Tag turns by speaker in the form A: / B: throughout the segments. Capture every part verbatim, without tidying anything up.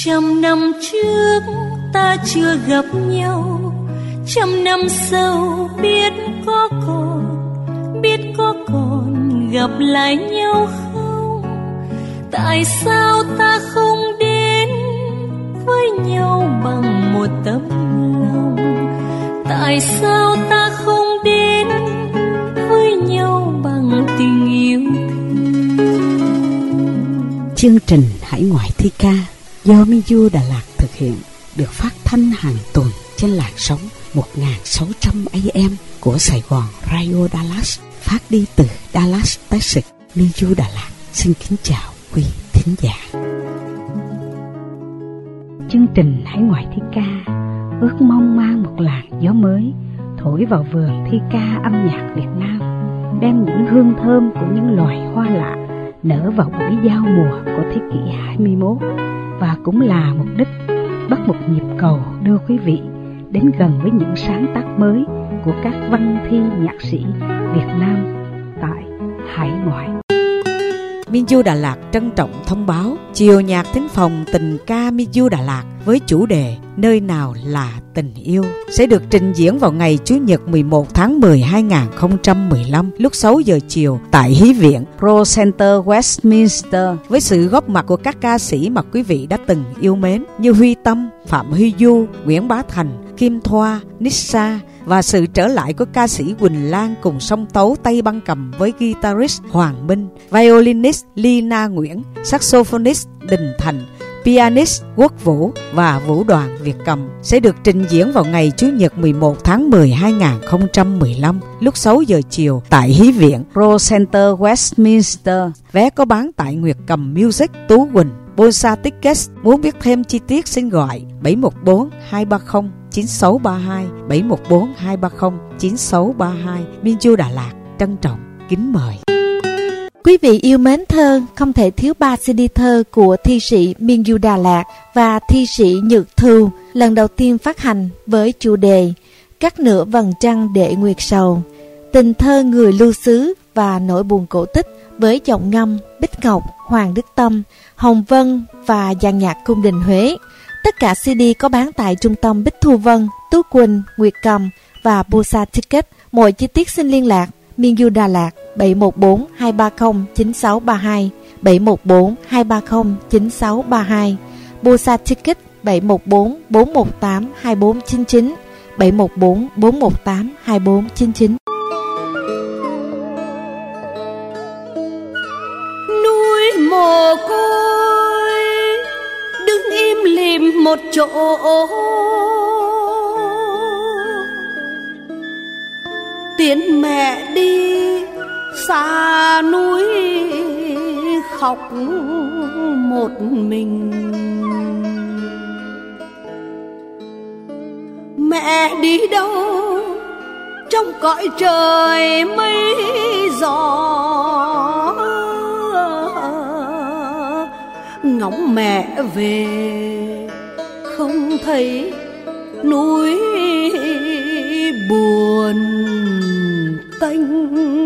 A: Trăm năm trước ta chưa gặp nhau, trăm năm sau biết có còn, biết có còn gặp lại nhau không? Tại sao ta không đến với nhau bằng một tấm lòng? Tại sao ta không đến với nhau bằng tình yêu thương?
B: Chương trình Hải Ngoại Thi Ca do Minju Đà Lạt thực hiện được phát thanh hàng tuần trên làn sóng một nghìn sáu trăm A M của Sài Gòn Radio Dallas, phát đi từ Dallas, Texas. Minju Đà Lạt xin kính chào quý thính giả. Chương trình Hải Ngoại Thi Ca ước mong mang một làn gió mới thổi vào vườn thi ca âm nhạc Việt Nam, đem những hương thơm của những loài hoa lạ nở vào buổi giao mùa của thế kỷ hai mươi mốt, và cũng là mục đích bắt một nhịp cầu đưa quý vị đến gần với những sáng tác mới của các văn thi nhạc sĩ Việt Nam tại hải ngoại. Minju Đà Lạt trân trọng thông báo chiều nhạc thính phòng tình ca Minju Đà Lạt với chủ đề Nơi nào là tình yêu sẽ được trình diễn vào ngày Chủ nhật mười một tháng mười hai nghìn không trăm mười lăm lúc sáu giờ chiều tại Hí viện Pro Center Westminster, với sự góp mặt của các ca sĩ mà quý vị đã từng yêu mến như Huy Tâm, Phạm Huy Du, Nguyễn Bá Thành, Kim Thoa, Nissa, và sự trở lại của ca sĩ Quỳnh Lan cùng song tấu tay băng cầm với guitarist Hoàng Minh, violinist Lina Nguyễn, saxophonist Đình Thành, pianist Quốc Vũ và vũ đoàn Việt Cầm sẽ được trình diễn vào ngày Chủ nhật mười một tháng mười hai nghìn không trăm mười lăm lúc sáu giờ chiều tại Hí viện Pro Center Westminster. Vé có bán tại Nguyệt Cầm Music, Tú Quỳnh, Bosa Tickets. Muốn biết thêm chi tiết xin gọi bảy một bốn hai ba không chín sáu ba hai, bảy một bốn hai ba không chín sáu ba hai. Minju Đà Lạt trân trọng kính mời.
C: Quý vị yêu mến thơ, không thể thiếu ba xê đê thơ của thi sĩ Minju Đà Lạt và thi sĩ Nhược Thu lần đầu tiên phát hành với chủ đề Cắt nửa vầng trăng để nguyệt sầu, tình thơ người lưu xứ và nỗi buồn cổ tích với giọng ngâm Bích Ngọc, Hoàng Đức Tâm, Hồng Vân và dàn nhạc cung đình Huế. Tất cả xê đê có bán tại trung tâm Bích Thu Vân, Tú Quỳnh, Nguyệt Cầm và Bosa Ticket. Mọi chi tiết xin liên lạc Minju Đà Lạt bảy một bốn hai ba không chín sáu ba hai, bảy một bốn hai ba không chín sáu ba hai, Bosa Ticket bảy một bốn bốn một tám hai bốn chín chín, bảy một bốn bốn một tám hai bốn chín chín.
A: Núi mồ côi đứng im lìm một chỗ, tiễn mẹ đi xa núi khóc một mình. Mẹ đi đâu trong cõi trời mây gió, ngóng mẹ về không thấy núi buồn tênh.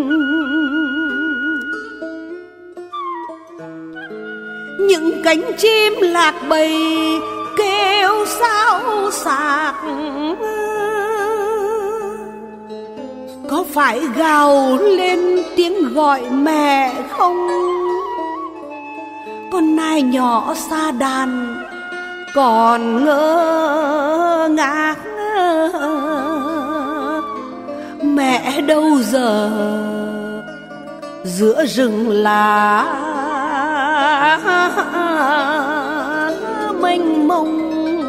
A: Những cánh chim lạc bầy kêu sao xạc, có phải gào lên tiếng gọi mẹ không? Con nai nhỏ xa đàn còn ngơ ngác, mẹ đâu giờ giữa rừng lá mênh mông.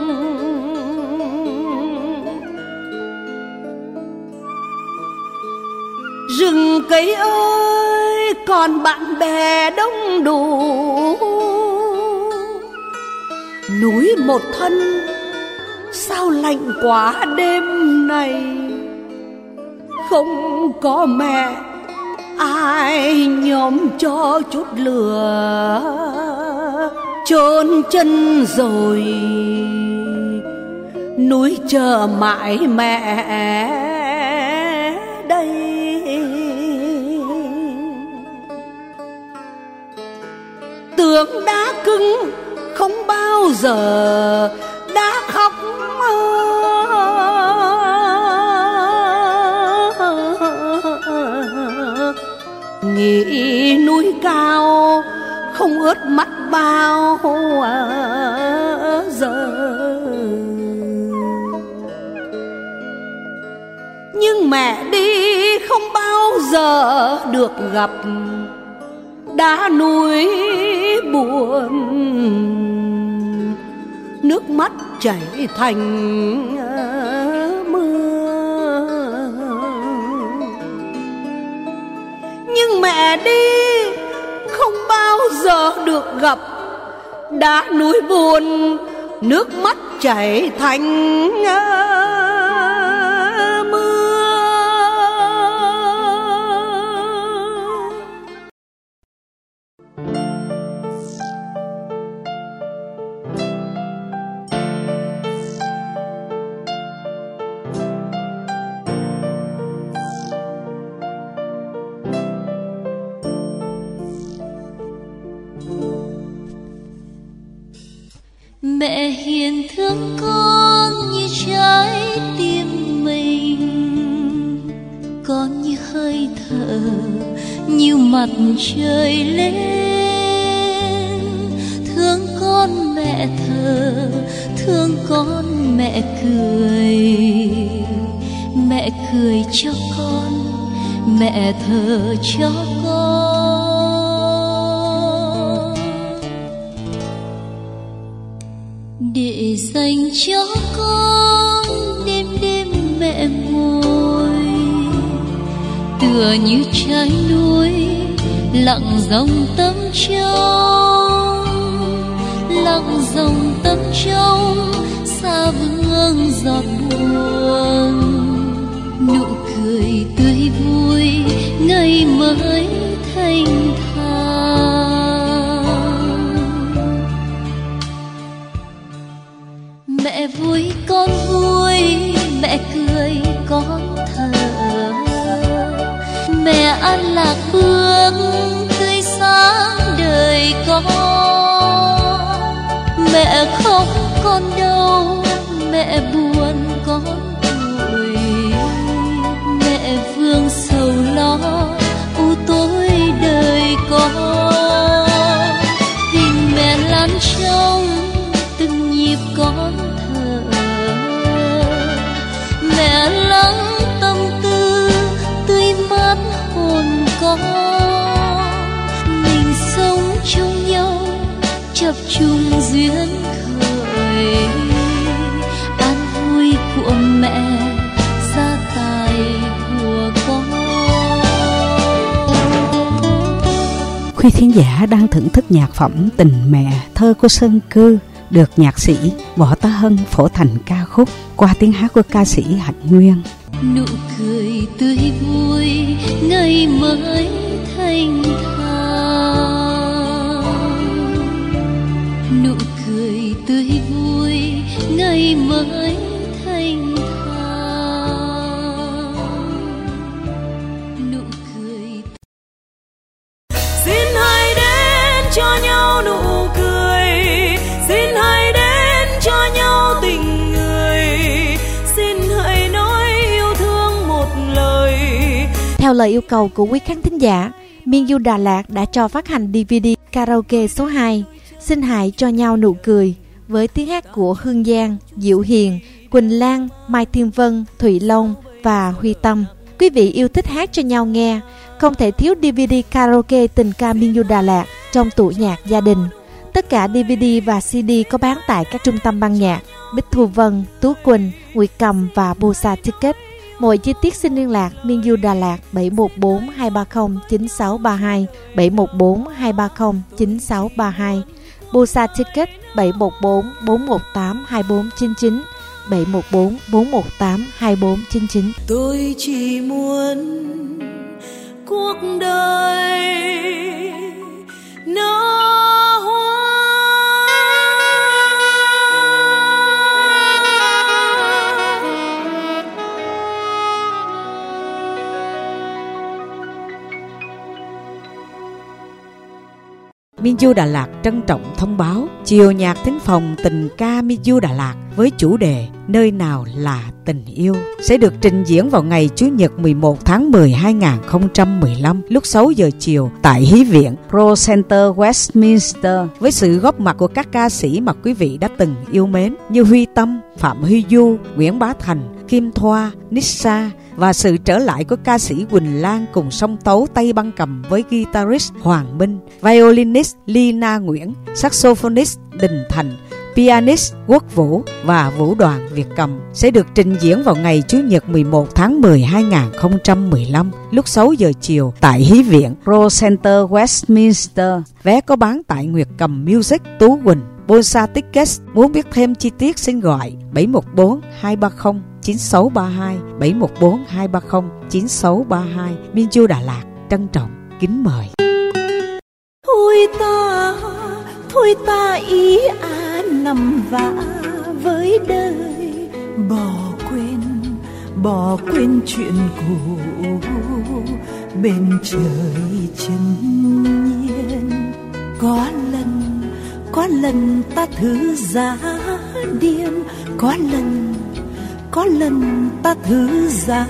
A: Rừng cây ơi còn bạn bè đông đủ, núi một thân sao lạnh quá đêm này. Không có mẹ ai nhóm cho chút lửa, chôn chân rồi núi chờ mãi mẹ đây. Tường đá cứng
D: không bao giờ đã khóc. Nghĩ núi cao không ướt mắt bao giờ, nhưng mẹ đi không bao giờ được gặp, đá núi buồn nước mắt chảy thành mưa. Nhưng mẹ đi không bao giờ được gặp, đá núi buồn nước mắt chảy thành
A: Mẹ hiền thương con như trái tim mình, con như hơi thở, như mặt trời lên. Thương con mẹ thở, thương con mẹ cười. Mẹ cười cho con, mẹ thở cho con. Để dành cho con đêm đêm mẹ ngồi, tựa như trái núi lặng dòng tâm trong, lặng dòng tâm trong xa vương giọt buồn. Nụ cười tươi vui ngày mới thanh mẹ vui con vui, mẹ cười con thở. Mẹ an lạc bước tươi sáng đời con. Mẹ không còn đâu, mẹ buồn con tuổi. Mẹ vương sầu lo u tối đời con. Vì mẹ lan trong từng nhịp con thở. Mẹ lắng tâm tư tươi mát hồn con. Mình sống chung nhau chập chung duyên khởi. An vui của mẹ gia tài của con.
B: Quý thính giả đang thưởng thức nhạc phẩm Tình Mẹ thơ của Sơn Cư, được nhạc sĩ Võ Tá Hân phổ thành ca khúc qua tiếng hát của ca sĩ Hạnh Nguyên.
A: Nụ cười tươi vui ngày mới thanh thản. Nụ cười tươi vui ngày mới thanh thản. Nụ cười.
D: Xin hãy đến cho nhau nụ cười, xin hãy đến cho nhau tình người, xin hãy nói yêu thương một lời.
C: Theo lời yêu cầu của quý khán thính giả, Miên Du Đà Lạt đã cho phát hành đê vê đê karaoke số hai Xin hãy cho nhau nụ cười với tiếng hát của Hương Giang, Diệu Hiền, Quỳnh Lan, Mai Thiên Vân, Thụy Long và Huy Tâm. Quý vị yêu thích hát cho nhau nghe, không thể thiếu đê vê đê karaoke tình ca Miên Du Đà Lạt trong tủ nhạc gia đình. Tất cả đê vê đê và xê đê có bán tại các trung tâm ban nhạc Bích Thu Vân, Tú Quỳnh, Nguyệt Cầm và Bosa Ticket. Mọi chi tiết xin liên lạc Miên Du Đà Lạt bảy một bốn hai ba không chín sáu ba hai, bảy một bốn hai ba không chín sáu ba hai, Bosa Ticket bảy một bốn bốn một tám hai bốn chín chín, bảy một bốn bốn một tám hai bốn chín chín.
D: Tôi chỉ muốn cuộc đời nó
E: Minju Đà Lạt trân trọng thông báo chiều nhạc thính phòng tình ca Minju Đà Lạt với chủ đề Nơi nào là tình yêu sẽ được trình diễn vào ngày Chủ nhật mười một tháng mười hai nghìn không trăm mười lăm lúc sáu giờ chiều tại Hí viện Pro Center Westminster với sự góp mặt của các ca sĩ mà quý vị đã từng yêu mến như Huy Tâm, Phạm Huy Du, Nguyễn Bá Thành, Kim Thoa, Nissa và sự trở lại của ca sĩ Quỳnh Lan cùng song tấu tay băng cầm với guitarist Hoàng Minh, violinist Lina Nguyễn, saxophonist Đình Thành, pianist Quốc Vũ và vũ đoàn Việt Cầm sẽ được trình diễn vào ngày Chủ nhật mười một tháng mười hai nghìn không trăm mười lăm lúc sáu giờ chiều tại Hí viện Pro Center Westminster. Vé có bán tại Nguyệt Cầm Music Tú Quỳnh. Bonsa Tickets. Muốn biết thêm chi tiết xin gọi bảy một bốn hai ba không chín sáu ba hai bảy một bốn hai ba không chín sáu ba hai. Minju Đà Lạt trân trọng kính mời.
D: Thôi ta, thôi ta ý à nằm vã với đời, bỏ quên, bỏ quên chuyện cũ bên trời chân nhiên. Có lần, có lần ta thử giá điên, có lần, có lần ta thử giá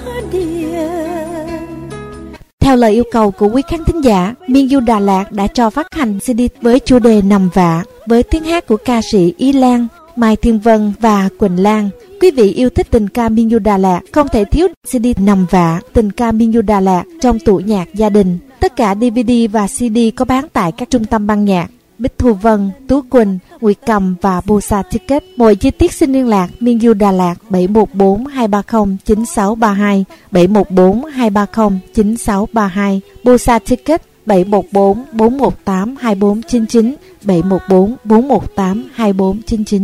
D: điên.
C: Theo lời yêu cầu của quý khán thính giả, Minju Đà Lạt đã cho phát hành xê đê với chủ đề Nằm Vạ với tiếng hát của ca sĩ Y Lan, Mai Thiên Vân và Quỳnh Lan. Quý vị yêu thích tình ca Minju Đà Lạt không thể thiếu xê đê Nằm Vạ, tình ca Minju Đà Lạt trong tủ nhạc gia đình. Tất cả đê vê đê và xê đê có bán tại các trung tâm ban nhạc Bích Thu Vân, Tú Quỳnh, Nguyệt Cầm và Bonsa Ticket. Mọi chi tiết xin liên lạc Minju Đà Lạt bảy một bốn hai ba không chín sáu ba hai bảy một bốn hai ba không chín sáu ba hai. Bonsa Ticket bảy một bốn bốn một tám hai bốn chín chín bảy một bốn bốn một tám hai bốn chín chín.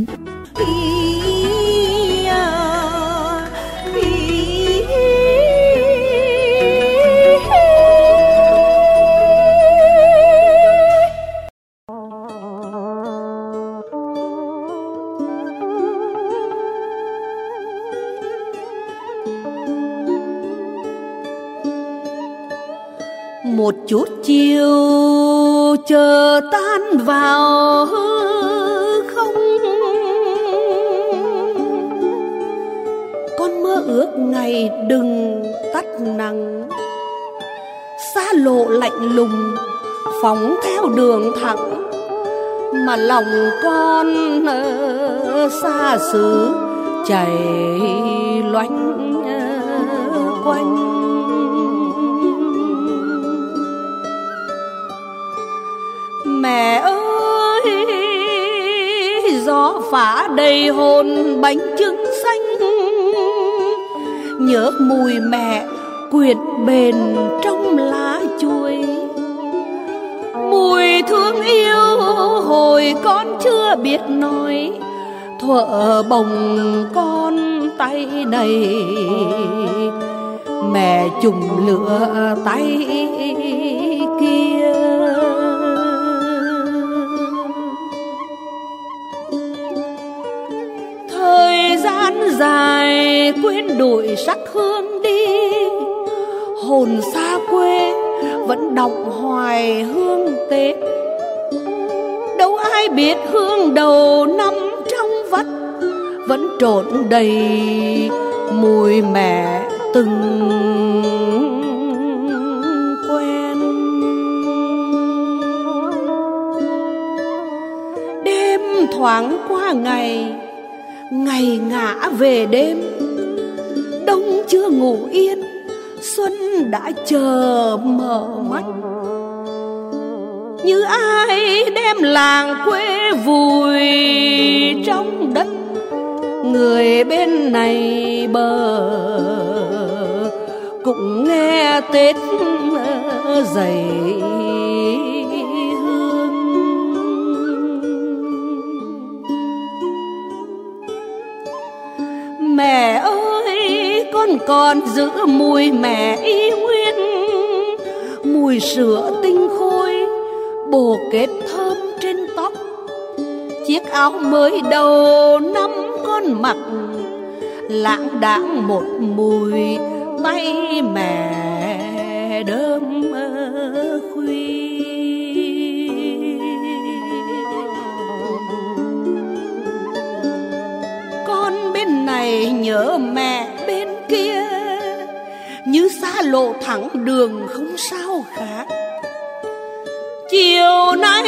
D: Một chút chiều chờ tan vào hư không, con mơ ước ngày đừng tắt nắng. Xa lộ lạnh lùng phóng theo đường thẳng, mà lòng con ở xa xứ chảy loanh quanh. Mẹ ơi, gió phả đầy hồn bánh trưng xanh, nhớ mùi mẹ quyện bền trong lá chuối, mùi thương yêu hồi con chưa biết nói, thuở bồng con tay đầy, mẹ chùm lửa tay kia. Thời gian dài quên đổi sắc hương đi, hồn xa quê vẫn đọng hoài hương Tết. Đâu ai biết hương đầu năm trong vắt vẫn trộn đầy mùi mẹ từng quen. Đêm thoáng qua ngày, ngày ngã về đêm, đông chưa ngủ yên, xuân đã chờ mở mắt. Như ai đem làng quê vùi trong đất, người bên này bờ cũng nghe Tết dày hương. Mẹ ơi, con còn giữ mùi mẹ y nguyên, mùi sữa tinh khôi, bồ kết thơm trên tóc, chiếc áo mới đầu năm con mặc, lãng đãng một mùi tay mẹ đơm khuya.
F: này nhớ mẹ bên kia, như xa lộ thẳng đường không sao khác. Chiều nay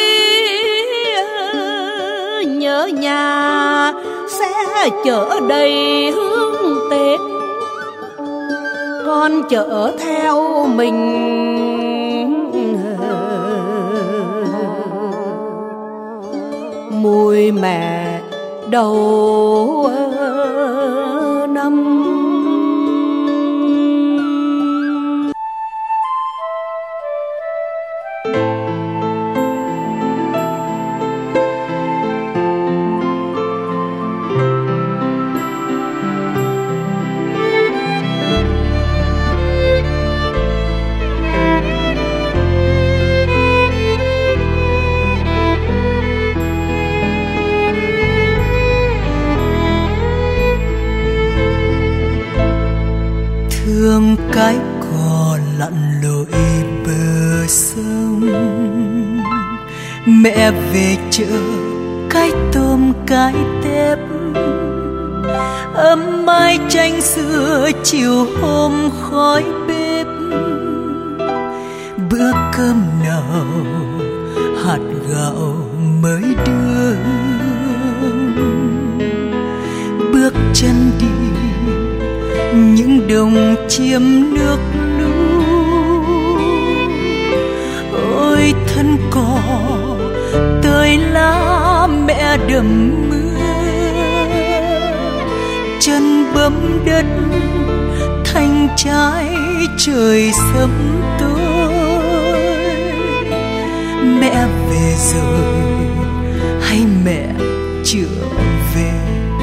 F: nhớ nhà sẽ chở đầy hương Tết, con chở theo mình mùi mẹ đầu năm.
G: Thương cái cò lặn lội bờ sông, mẹ về chợ cái tôm cái tép, ấm mai chanh sữa chiều hôm khói bếp. Bữa cơm nào hạt gạo mới đưa, bước chân đi những đồng chiêm nước lũ. Ôi thân cỏ tơi lá mẹ đầm mưa, chân bấm đất thanh trái trời sớm tối. Mẹ về rồi hay mẹ chưa về?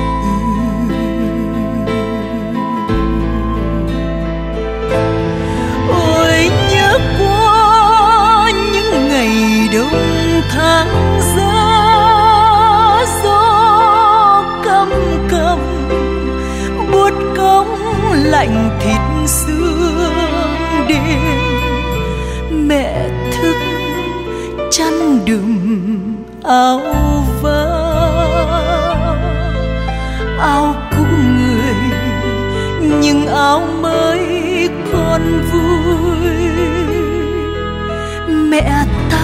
G: Đông tháng giá gió căm căm, buốt cống lạnh thịt xương đêm. Mẹ thức chăn đùm áo vá, áo cũ người nhưng áo mới còn vui. Mẹ ta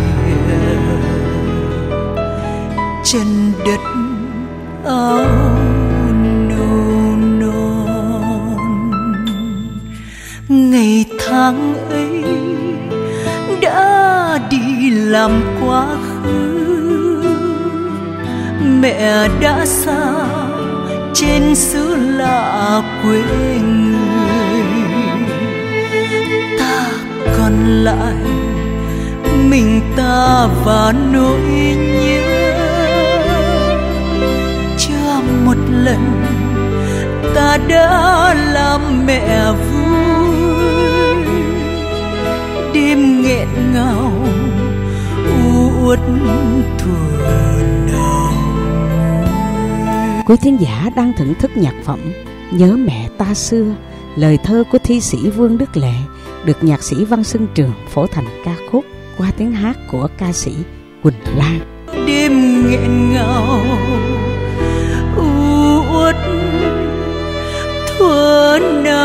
G: chân đất áo nâu non, ngày tháng ấy đã đi làm quá khứ. Mẹ đã xa trên xứ lạ quê người, ta còn lại mình ta và nỗi nhớ. Chưa một lần ta đã làm mẹ vui, đêm nghẹn ngào u uất thuở nào.
E: Quý thính giả đang thưởng thức nhạc phẩm Nhớ Mẹ Ta Xưa, lời thơ của thi sĩ Vương Đức Lệ, được nhạc sĩ Văn Xuân Trường phổ thành ca khúc qua tiếng hát của ca sĩ Quỳnh Lan.
G: Đêm nghẹn ngào u uất thuở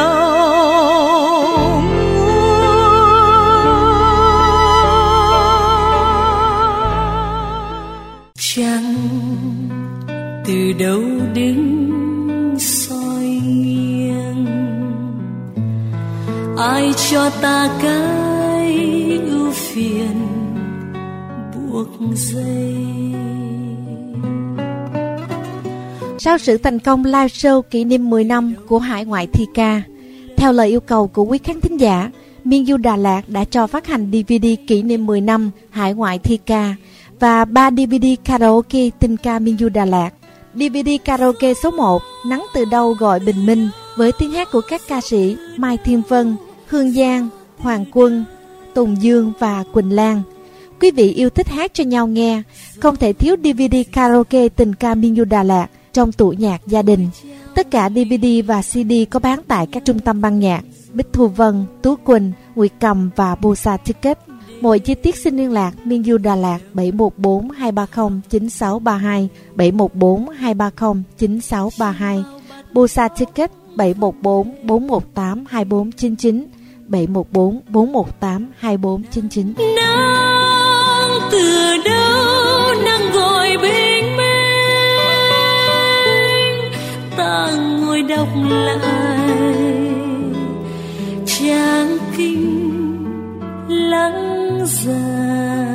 G: nào,
A: chẳng từ đâu đứng soi nghiêng, ai cho ta cái ưu phiền buộc dây.
C: Sau sự thành công live show kỷ niệm mười năm của Hải Ngoại Thi Ca, theo lời yêu cầu của quý khán thính giả, Miên Du Đà Lạt đã cho phát hành đê vê đê kỷ niệm mười năm Hải Ngoại Thi Ca và ba đê vê đê karaoke tình ca Miên Du Đà Lạt. đê vê đê karaoke số một Nắng Từ Đâu Gọi Bình Minh với tiếng hát của các ca sĩ Mai Thiên Vân, Hương Giang, Hoàng Quân, Tùng Dương và Quỳnh Lan. Quý vị yêu thích hát cho nhau nghe, không thể thiếu đê vê đê karaoke tình ca Miên Du Đà Lạt trong tủ nhạc gia đình. Tất cả đê vê đê và xê đê có bán tại các trung tâm ban nhạc Bích Thu Vân, Tú Quỳnh, Nguyệt Cầm và Bosa Ticket. Mọi chi tiết xin liên lạc Miên Du Đà Lạt bảy một bốn hai ba không chín sáu ba hai, bảy một bốn hai ba không chín sáu ba hai. Bosa Ticket bảy một bốn bốn một tám hai bốn chín chín, bảy một bốn bốn một tám hai bốn chín chín.
A: Nắng từ đâu nắng gọi bình minh, ta ngồi đọc lại trang kinh lắng già.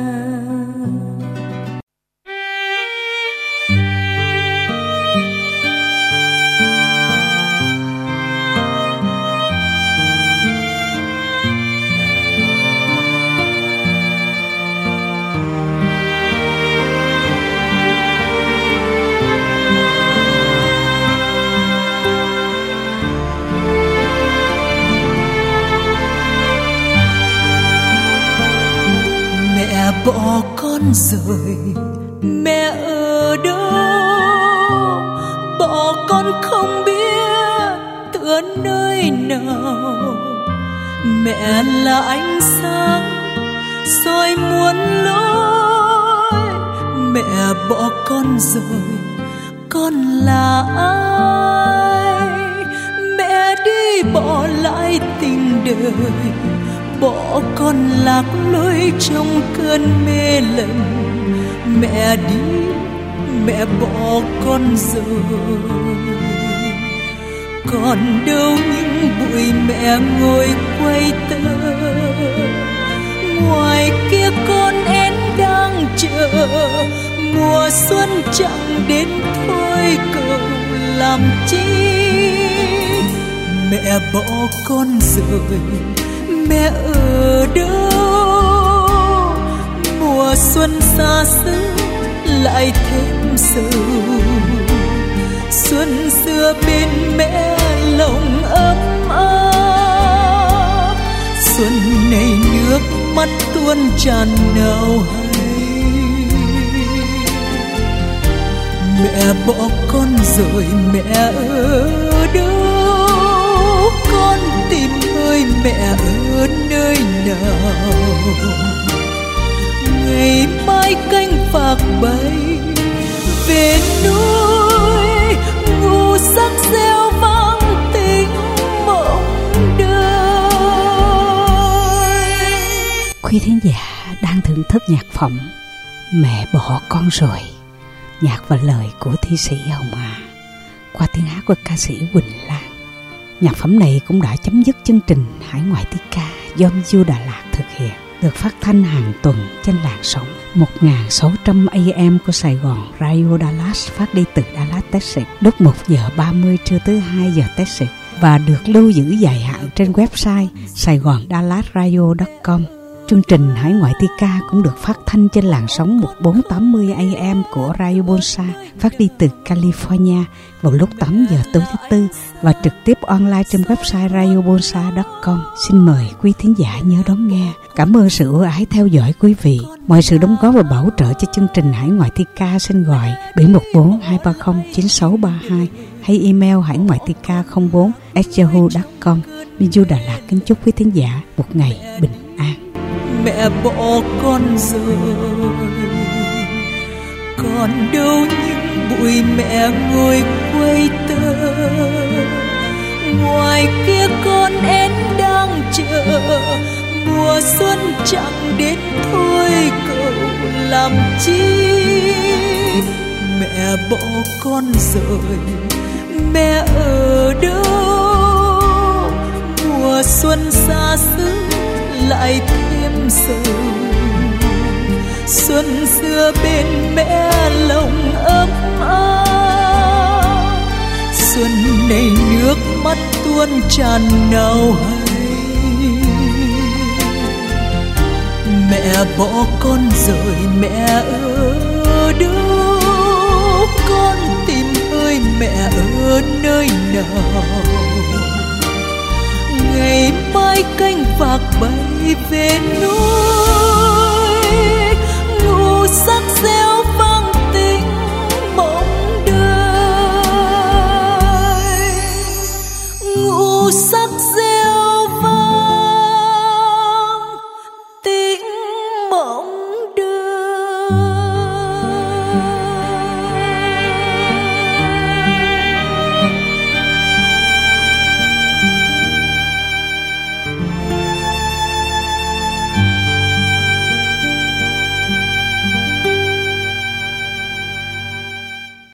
G: Bỏ con rồi, mẹ ở đâu? Bỏ con không biết tựa nơi nào. Mẹ là ánh sáng soi muôn lối. Mẹ bỏ con rồi, con là ai? Mẹ đi bỏ lại tình đời, bỏ con lạc lối trong cơn mê lầm. Mẹ đi, mẹ bỏ con rồi. Còn đâu những bụi mẹ ngồi quay tơ, ngoài kia con én đang chờ. Mùa xuân chẳng đến thôi cầu làm chi. Mẹ bỏ con rồi, mẹ ở đâu? Mùa xuân xa xứ lại thêm sầu. Xuân xưa bên mẹ lòng ấm áp. Xuân này nước mắt tuôn tràn nào hay. Mẹ bỏ con rồi, mẹ ở đâu? Con tìm ơi mẹ ở nơi nào? Ngày mai cánh phạc bay về núi, ngủ sắc reo vang tình mộng đời.
B: Quý thính giả đang thưởng thức nhạc phẩm Mẹ bỏ con rồi, nhạc và lời của thi sĩ Hồng Hà qua tiếng hát của ca sĩ Quỳnh Lan. Nhạc phẩm này cũng đã chấm dứt chương trình Hải Ngoại Thi Ca do Miju Đà Lạt thực hiện, được phát thanh hàng tuần trên làn sóng một nghìn sáu trăm A M của Sài Gòn Radio Dallas, phát đi từ Dallas, Texas, lúc một giờ ba mươi trưa tới hai giờ Texas, và được lưu giữ dài hạn trên website sài gòn dallas radio chấm com. Chương trình Hải Ngoại Thi Ca cũng được phát thanh trên làn sóng một nghìn bốn trăm tám mươi A M của Radio Bonsa, phát đi từ California vào lúc tám giờ tối thứ Tư và trực tiếp online trên website radio bonsa chấm com. Xin mời quý thính giả nhớ đón nghe. Cảm ơn sự ưu ái theo dõi quý vị. Mọi sự đóng góp và bảo trợ cho chương trình Hải Ngoại Thi Ca xin gọi bảy một bốn hai ba không chín sáu ba hai hay email hải ngoại thi ca không bốn a yahoo chấm com. Miju Đà Lạt kính chúc quý thính giả một ngày bình an.
G: Mẹ bỏ con rồi, còn đâu những bụi mẹ ngồi quay tơ. Ngoài kia con én đang chờ, mùa xuân chẳng đến thôi cầu làm chi. Mẹ bỏ con rồi, mẹ ở đâu? Mùa xuân xa xứ lại thêm sầu. Xuân xưa bên mẹ lòng ấm áp. Xuân này nước mắt tuôn tràn nào hay. Mẹ bỏ con rồi, mẹ ở đâu? Con tìm ơi mẹ ở nơi nào? Ngày mai cánh phạc bay về núi,